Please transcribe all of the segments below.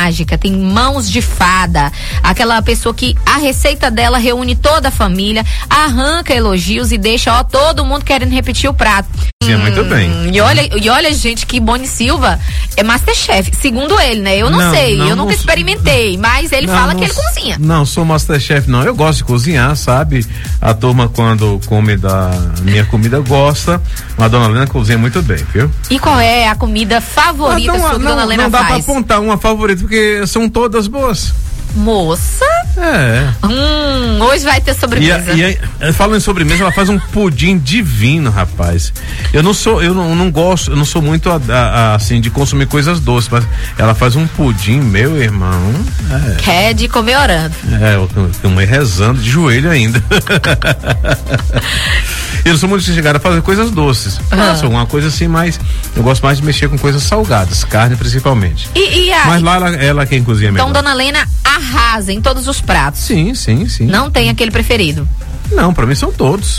mágica, tem mãos de fada, aquela pessoa que a receita dela reúne toda a família, arranca elogios e deixa, todo mundo querendo repetir o prato. Muito bem. E olha, gente, que Boni Silva é Masterchef, segundo ele, né? Eu não sei, eu nunca experimentei, mas ele fala que ele cozinha. Não, sou Masterchef não, eu gosto de cozinhar, sabe? A turma quando come da minha comida gosta, mas a dona Lena cozinha muito bem, viu? E qual é a comida favorita que a dona Lena faz? Não dá pra apontar uma favorita, porque são todas boas. Moça? É. Hoje vai ter sobremesa. Falando em sobremesa, ela faz um pudim divino, rapaz. Eu não sou muito assim de consumir coisas doces, mas ela faz um pudim, meu irmão. Quer de comer orando. Eu rezando de joelho ainda. Eu não sou muito chegada a fazer coisas doces. Faço uma coisa assim, mas eu gosto mais de mexer com coisas salgadas, carne principalmente. Mas lá ela quem cozinha melhor. Então, dona Lena arrasa em todos os pratos. Sim. Não tem aquele preferido? Não, pra mim são todos.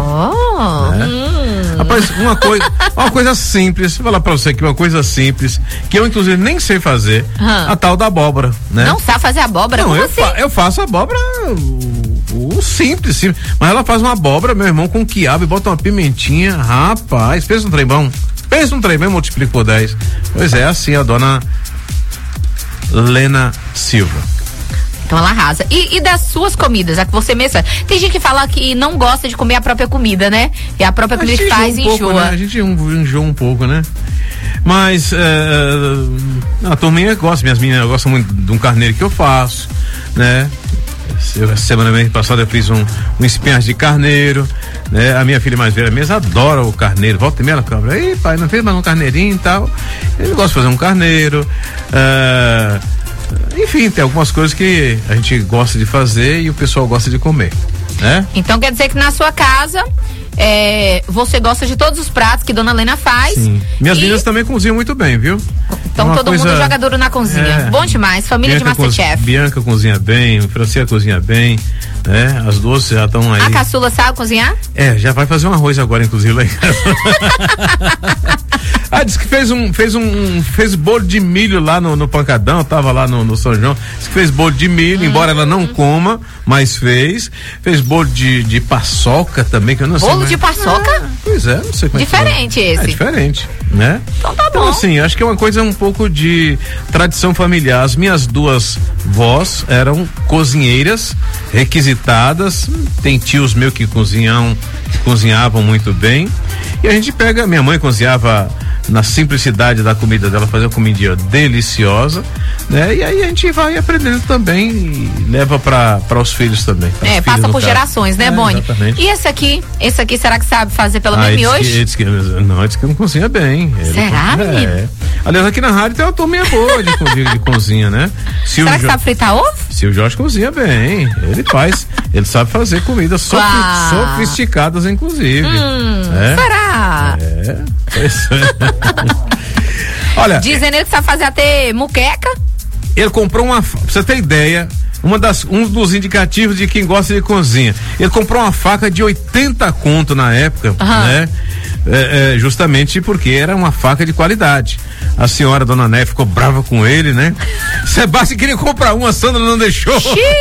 Rapaz, uma coisa simples, vou falar pra você que uma coisa simples, que eu inclusive nem sei fazer, a tal da abóbora, né? Não sabe fazer abóbora? Não, eu faço abóbora simples, mas ela faz uma abóbora, meu irmão, com quiabo e bota uma pimentinha, rapaz, pensa um trem bom, multiplica por 10. Pois é, assim a dona Lena Silva. Então ela arrasa. E das suas comidas, a que você mesma. Tem gente que fala que não gosta de comer a própria comida, né? E a própria comida que faz enjoa. Né? A gente enjoa um pouco, né? Mas a turminha gosta, minhas meninas gostam muito de um carneiro que eu faço, né? Semana passada eu fiz um espinhaço de carneiro, né? A minha filha mais velha mesmo adora o carneiro, volta e meia ela fala, ei pai, não fez mais um carneirinho e tal. Eu gosto de fazer um carneiro, enfim, tem algumas coisas que a gente gosta de fazer e o pessoal gosta de comer, né? Então quer dizer que na sua casa você gosta de todos os pratos que dona Lena faz. Sim. Minhas meninas também cozinham muito bem, viu? Então todo mundo joga duro na cozinha. Bom demais, família de Masterchef. Bianca cozinha bem, Francia cozinha bem, né? As duas já estão aí. A caçula sabe cozinhar? Já vai fazer um arroz agora, inclusive, lá em casa. Disse que fez bolo de milho lá no Pancadão, tava lá no São João, disse que fez bolo de milho, embora ela não coma, mas fez bolo de paçoca também, que eu não sei. Bolo de paçoca? Pois é, não sei como diferente esse. É diferente, né? Então tá bom. Então assim, acho que é uma coisa um pouco de tradição familiar. As minhas duas vós eram cozinheiras requisitadas, tem tios meus que cozinhavam muito bem, e a gente pega, minha mãe cozinhava na simplicidade da comida dela, fazer uma comidinha deliciosa, né? E aí a gente vai aprendendo também e leva para os filhos também. Passa por gerações, né, Boni? Exatamente. E esse aqui será que sabe fazer pelo menos miojo? Ele disse que não cozinha bem. Será, menino? Aliás, aqui na rádio tem uma turminha boa de cozinha, né? Será que sabe fritar ovo? Se o Jorge cozinha bem, ele sabe fazer comidas sofisticadas, inclusive. Será? Olha, dizendo ele que sabe fazer até muqueca. Ele comprou pra você ter ideia, um dos indicativos de quem gosta de cozinha. Ele comprou uma faca de 80 conto na época, né? Justamente porque era uma faca de qualidade. A senhora, dona Né, ficou brava com ele, né? Sebastião queria comprar uma, a Sandra não deixou.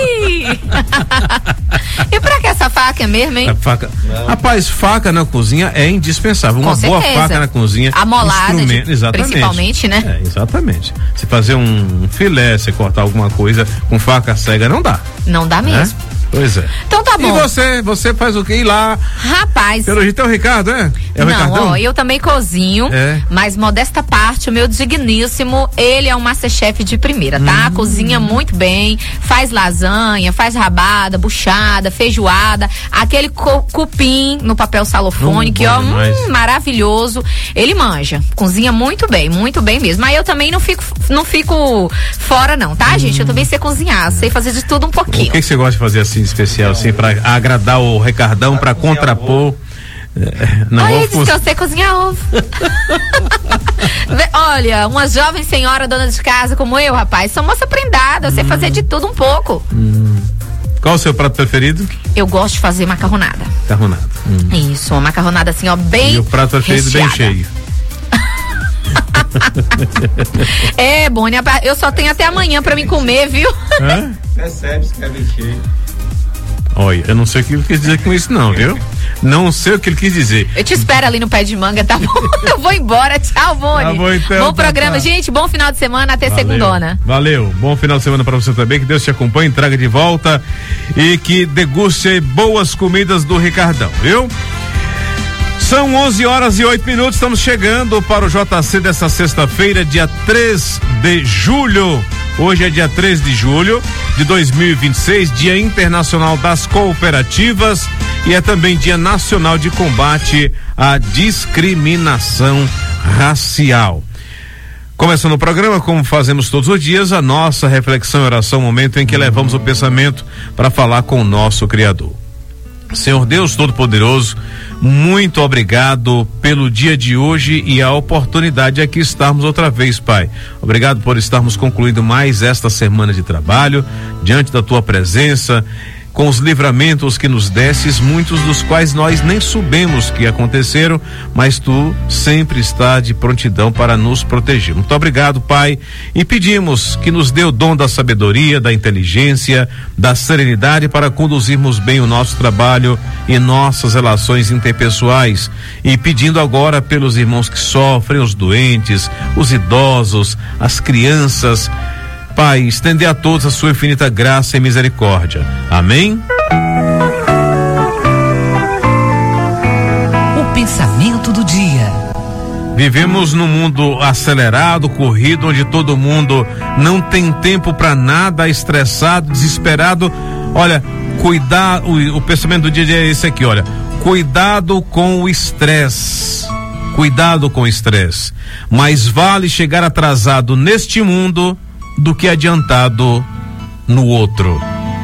E pra que essa faca mesmo, hein? Rapaz, faca na cozinha é indispensável. Uma boa faca na cozinha. Amolada, principalmente, né? Exatamente. Você fazer um filé, você cortar alguma coisa com faca cega, não dá. Não dá mesmo. Pois é. Então tá bom. E você faz o que lá? Rapaz. Pelo jeito é o Ricardo, é? É o Ricardão? Eu também cozinho, mas modesta parte, o meu digníssimo, ele é um Masterchef de primeira, tá? Cozinha muito bem, faz lasanha, faz rabada, buchada, feijoada, aquele cupim no papel salofone, que maravilhoso. Ele manja, cozinha muito bem mesmo. Mas eu também não fico fora não, tá, gente? Eu também sei cozinhar, sei fazer de tudo um pouquinho. O que você gosta de fazer assim, especial, assim, pra agradar o Ricardão, pra contrapor? Olha, disse que eu sei cozinhar ovo. Olha, uma jovem senhora dona de casa como eu, rapaz, sou moça prendada, eu sei fazer de tudo um pouco. Qual o seu prato preferido? Eu gosto de fazer macarronada. Isso, uma macarronada assim, ó, bem. E o prato preferido bem cheio. Bônia, eu só tenho até amanhã pra me comer, viu? Recebe, escreve cheio. Olha, eu não sei o que ele quis dizer com isso não, viu? Não sei o que ele quis dizer. Eu te espero ali no pé de manga, tá bom? Eu vou embora, tchau, Boni. Tá bom, então, bom programa, gente, bom final de semana, até segundona. Valeu, bom final de semana pra você também, que Deus te acompanhe, traga de volta e que deguste boas comidas do Ricardão, viu? São 11h08, estamos chegando para o JC dessa sexta-feira, dia 3 de julho. Hoje é dia 3 de julho de 2026, Dia Internacional das Cooperativas e é também Dia Nacional de Combate à Discriminação Racial. Começando o programa, como fazemos todos os dias, a nossa reflexão e oração, momento em que levamos o pensamento para falar com o nosso Criador. Senhor Deus Todo-Poderoso, muito obrigado pelo dia de hoje e a oportunidade de aqui estarmos outra vez, Pai. Obrigado por estarmos concluindo mais esta semana de trabalho, diante da Tua presença, com os livramentos que nos desses, muitos dos quais nós nem soubemos que aconteceram, mas Tu sempre está de prontidão para nos proteger. Muito obrigado, Pai, e pedimos que nos dê o dom da sabedoria, da inteligência, da serenidade para conduzirmos bem o nosso trabalho e nossas relações interpessoais, e pedindo agora pelos irmãos que sofrem, os doentes, os idosos, as crianças, Pai, estender a todos a sua infinita graça e misericórdia. Amém? O pensamento do dia. Vivemos num mundo acelerado, corrido, onde todo mundo não tem tempo para nada, estressado, desesperado. Olha, o pensamento do dia é esse aqui, olha. Cuidado com o estresse. Cuidado com o estresse. Mais vale chegar atrasado neste mundo do que adiantado no outro.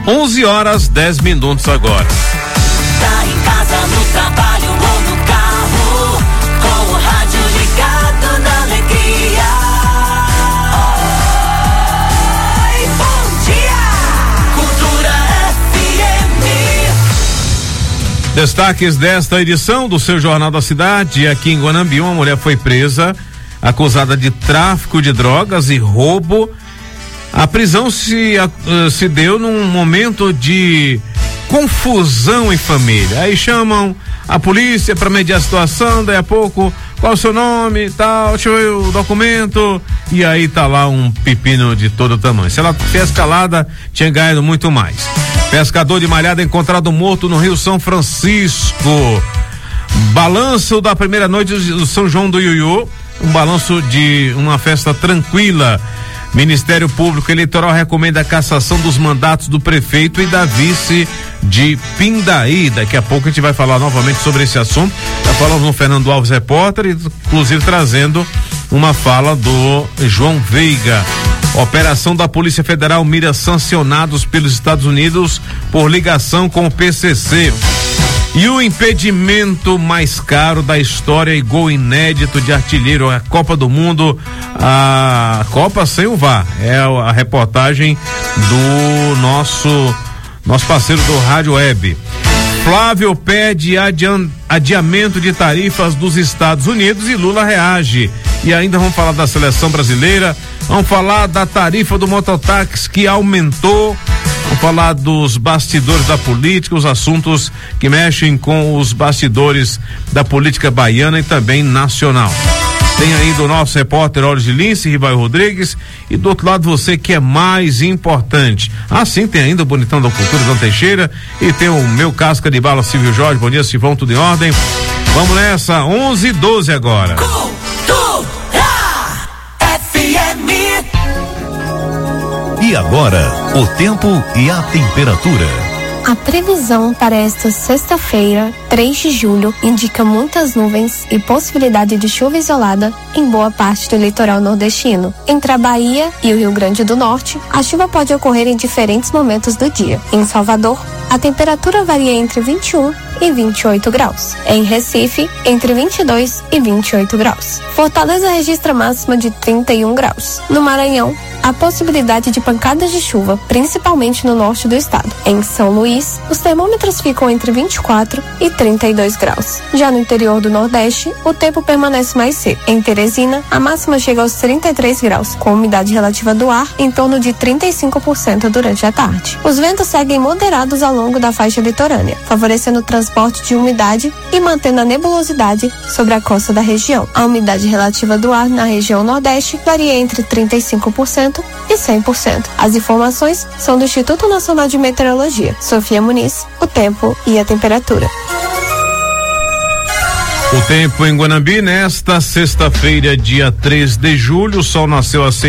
11h10 agora. Tá em casa, no trabalho ou no carro, com o rádio ligado na alegria. Oi, bom dia! Cultura FM. Destaques desta edição do seu Jornal da Cidade. Aqui em Guanambi, uma mulher foi presa, acusada de tráfico de drogas e roubo. A prisão se deu num momento de confusão em família. Aí chamam a polícia para mediar a situação, daí a pouco, qual é o seu nome e tal, deixa eu ver o documento, e aí tá lá um pepino de todo tamanho. Se ela tivesse calada, tinha ganhado muito mais. Pescador de Malhada encontrado morto no Rio São Francisco. Balanço da primeira noite do São João do Iuiú, um balanço de uma festa tranquila. Ministério Público Eleitoral recomenda a cassação dos mandatos do prefeito e da vice de Pindaí. Daqui a pouco a gente vai falar novamente sobre esse assunto. Já falamos no Fernando Alves, repórter, inclusive trazendo uma fala do João Veiga. Operação da Polícia Federal mira sancionados pelos Estados Unidos por ligação com o PCC. E o impedimento mais caro da história e gol inédito de artilheiro, a Copa do Mundo, a Copa sem o VAR. É a reportagem do nosso parceiro do Rádio Web. Flávio pede adiamento de tarifas dos Estados Unidos e Lula reage. E ainda vamos falar da seleção brasileira, vamos falar da tarifa do mototáxi que aumentou. Vamos falar dos bastidores da política, os assuntos que mexem com os bastidores da política baiana e também nacional. Tem ainda o nosso repórter Olhos de Lince, Rivaio Rodrigues, e do outro lado você que é mais importante. Sim, tem ainda o bonitão da cultura, Dom Teixeira, e tem o meu casca de bala, Silvio Jorge. Bom dia, Silvão, tudo em ordem? Vamos nessa, 11h12 agora. E agora, o tempo e a temperatura. A previsão para esta sexta-feira, 3 de julho, indica muitas nuvens e possibilidade de chuva isolada em boa parte do litoral nordestino. Entre a Bahia e o Rio Grande do Norte, a chuva pode ocorrer em diferentes momentos do dia. Em Salvador, a temperatura varia entre 21 e 28 graus. Em Recife, entre 22 e 28 graus. Fortaleza registra máxima de 31 graus. No Maranhão, a possibilidade de pancadas de chuva, principalmente no norte do estado. Em São Luís, os termômetros ficam entre 24 e 32 graus. Já no interior do Nordeste, o tempo permanece mais seco. Em Teresina, a máxima chega aos 33 graus, com umidade relativa do ar em torno de 35% durante a tarde. Os ventos seguem moderados ao longo da faixa litorânea, favorecendo o transporte de umidade e mantendo a nebulosidade sobre a costa da região. A umidade relativa do ar na região Nordeste varia entre 35% e 100%. As informações são do Instituto Nacional de Meteorologia. Sofia Muniz, o tempo e a temperatura. O tempo em Guanambi nesta sexta-feira, dia 3 de julho, o sol nasceu às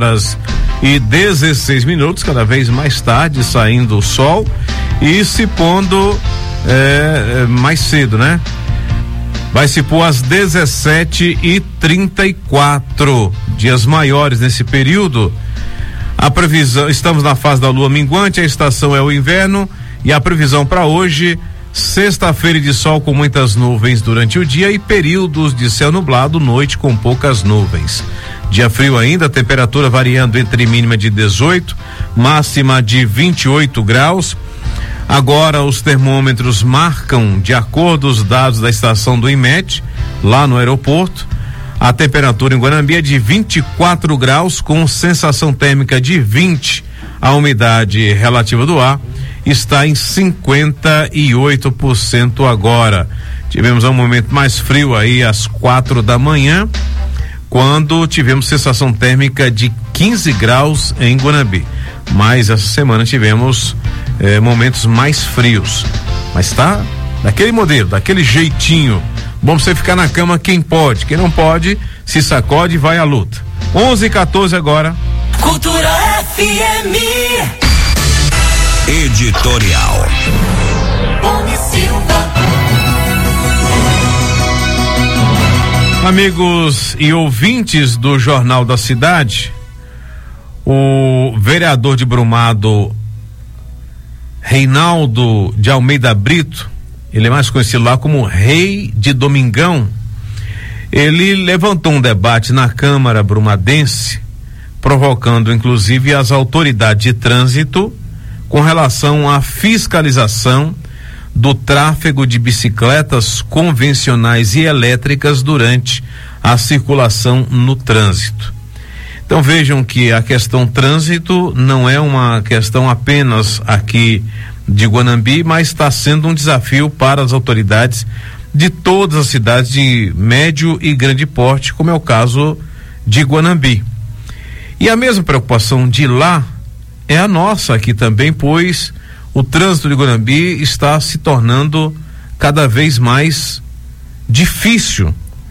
6h16, cada vez mais tarde saindo o sol e se pondo mais cedo, né? Vai se pôr às 17h34, dias maiores nesse período. A previsão, estamos na fase da lua minguante, a estação é o inverno e a previsão para hoje, sexta-feira de sol com muitas nuvens durante o dia e períodos de céu nublado, noite com poucas nuvens. Dia frio ainda, a temperatura variando entre mínima de 18, máxima de 28 graus. Agora os termômetros marcam, de acordo com os dados da estação do IMET, lá no aeroporto, a temperatura em Guanambi é de 24 graus, com sensação térmica de 20. A umidade relativa do ar está em 58% agora. Tivemos um momento mais frio aí às 4 da manhã, quando tivemos sensação térmica de 15 graus em Guanambi. Mas essa semana tivemos momentos mais frios, mas tá daquele modelo, daquele jeitinho. Bom você ficar na cama quem pode, quem não pode se sacode e vai à luta. 11h14 agora. Cultura FM. Editorial. Amigos e ouvintes do Jornal da Cidade, o vereador de Brumado, Reinaldo de Almeida Brito, ele é mais conhecido lá como Rei de Domingão, ele levantou um debate na Câmara Brumadense, provocando inclusive as autoridades de trânsito com relação à fiscalização do tráfego de bicicletas convencionais e elétricas durante a circulação no trânsito. Então vejam que a questão trânsito não é uma questão apenas aqui de Guanambi, mas está sendo um desafio para as autoridades de todas as cidades de médio e grande porte, como é o caso de Guanambi. E a mesma preocupação de lá é a nossa aqui também, pois o trânsito de Guanambi está se tornando cada vez mais difícil,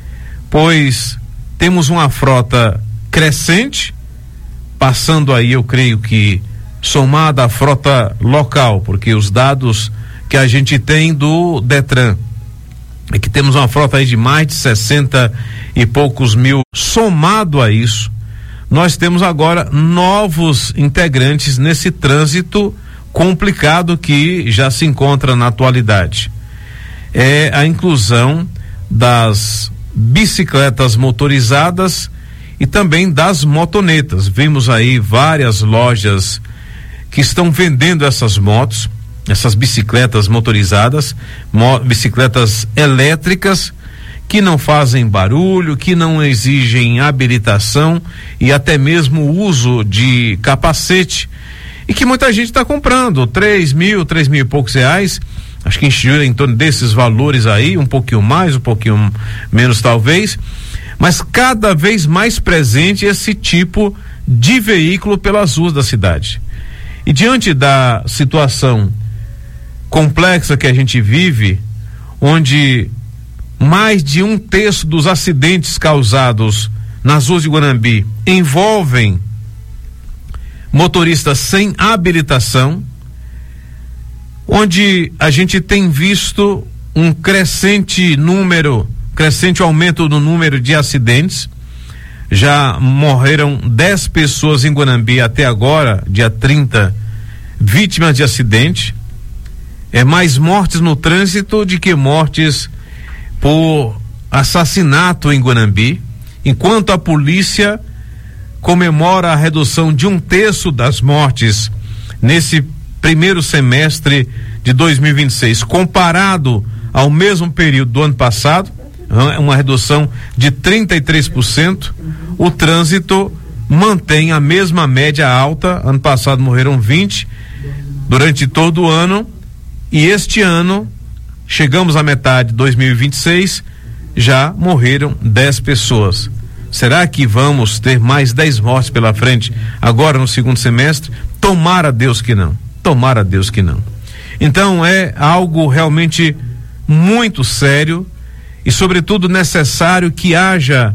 pois temos uma frota crescente, passando aí, eu creio que somada à frota local, porque os dados que a gente tem do Detran é que temos uma frota aí de mais de 60 e poucos mil. Somado a isso, nós temos agora novos integrantes nesse trânsito complicado que já se encontra na atualidade. É a inclusão das bicicletas motorizadas e também das motonetas. Vimos aí várias lojas que estão vendendo essas motos, essas bicicletas motorizadas, bicicletas elétricas, que não fazem barulho, que não exigem habilitação e até mesmo o uso de capacete, e que muita gente está comprando, 3 mil e poucos reais, acho que gira em torno desses valores aí, um pouquinho mais, um pouquinho menos talvez, mas cada vez mais presente esse tipo de veículo pelas ruas da cidade. E diante da situação complexa que a gente vive, onde mais de 1/3 dos acidentes causados nas ruas de Guanambi envolvem motoristas sem habilitação, onde a gente tem visto um crescente aumento no número de acidentes. Já morreram 10 pessoas em Guanambi até agora, dia 30, vítimas de acidente. mais mortes no trânsito do que mortes por assassinato em Guanambi, enquanto a polícia comemora a redução de 1/3 das mortes nesse primeiro semestre de 2026, comparado ao mesmo período do ano passado, uma redução de 33%. O trânsito mantém a mesma média alta. Ano passado morreram 20 durante todo o ano, e este ano chegamos à metade de 2026, já morreram 10 pessoas. Será que vamos ter mais 10 mortes pela frente agora no segundo semestre? Tomara a Deus que não. Tomara a Deus que não. Então é algo realmente muito sério e, sobretudo, necessário que haja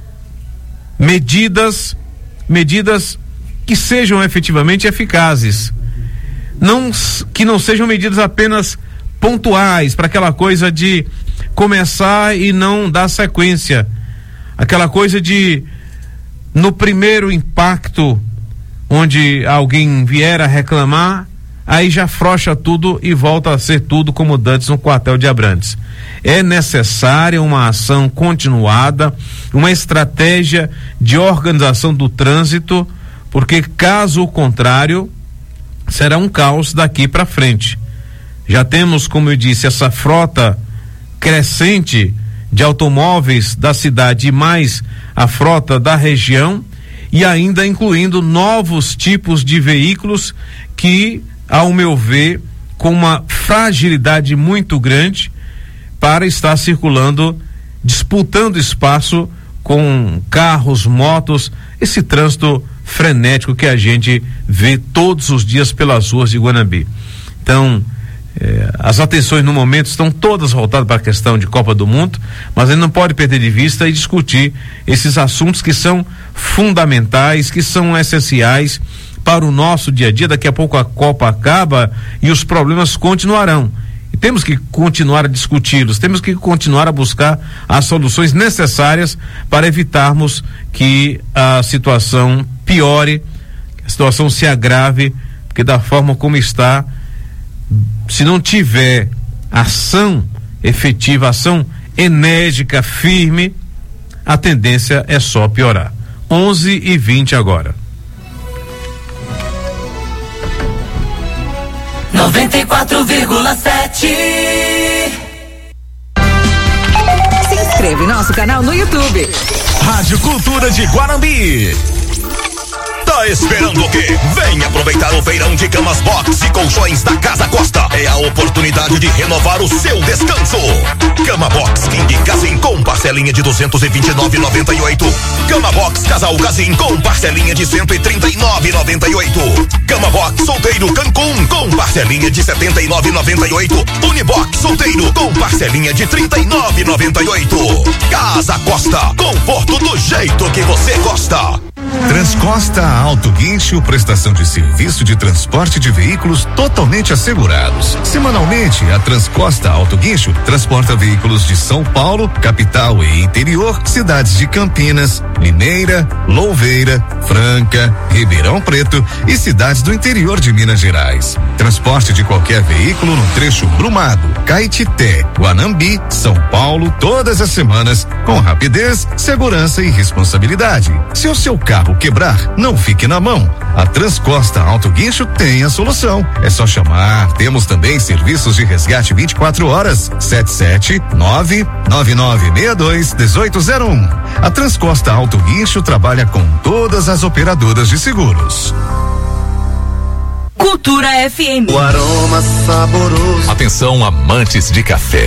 medidas que sejam efetivamente eficazes. Que não sejam medidas apenas pontuais, para aquela coisa de começar e não dar sequência. Aquela coisa de, no primeiro impacto, onde alguém vier a reclamar, aí já afrouxa tudo e volta a ser tudo como dantes no quartel de Abrantes. É necessária uma ação continuada, uma estratégia de organização do trânsito, porque caso contrário, será um caos daqui para frente. Já temos, como eu disse, essa frota crescente de automóveis da cidade e mais a frota da região, e ainda incluindo novos tipos de veículos que, ao meu ver, com uma fragilidade muito grande para estar circulando, disputando espaço com carros, motos, esse trânsito frenético que a gente vê todos os dias pelas ruas de Guanambi. Então, as atenções no momento estão todas voltadas para a questão de Copa do Mundo, mas a gente não pode perder de vista e discutir esses assuntos que são fundamentais, que são essenciais para o nosso dia a dia. Daqui a pouco a Copa acaba e os problemas continuarão. E temos que continuar a discuti-los, temos que continuar a buscar as soluções necessárias para evitarmos que a situação piore, que a situação se agrave, porque da forma como está, se não tiver ação efetiva, ação enérgica, firme, a tendência é só piorar. 11h20 agora. 94,7. Se inscreve em nosso canal no YouTube. Rádio Cultura de Guanambi. Tá esperando o quê? Vem aproveitar o feirão de camas box e colchões da Casa Costa. É a oportunidade de renovar o seu descanso. Cama box King Casim com parcelinha de 229,98. Cama box Casal Casim com parcelinha de 139,98. Cama box solteiro Cancún com parcelinha de 79,98. Unibox solteiro com parcelinha de 39,98. Casa Costa, conforto do jeito que você gosta. Transcosta Auto Guincho, prestação de serviço de transporte de veículos totalmente assegurados. Semanalmente, a Transcosta Auto Guincho transporta veículos de São Paulo, capital e interior, cidades de Campinas, Limeira, Louveira, Franca, Ribeirão Preto e cidades do interior de Minas Gerais. Transporte de qualquer veículo no trecho Brumado, Caetité, Guanambi, São Paulo, todas as semanas, com rapidez, segurança e responsabilidade. Se o seu carro quebrar, não fique na mão. A Transcosta Auto Guincho tem a solução. É só chamar. Temos também serviços de resgate 24 horas. 77999621801. A Transcosta Auto Guincho trabalha com todas as operadoras de seguros. Cultura FM. O aroma saboroso. Atenção, amantes de café.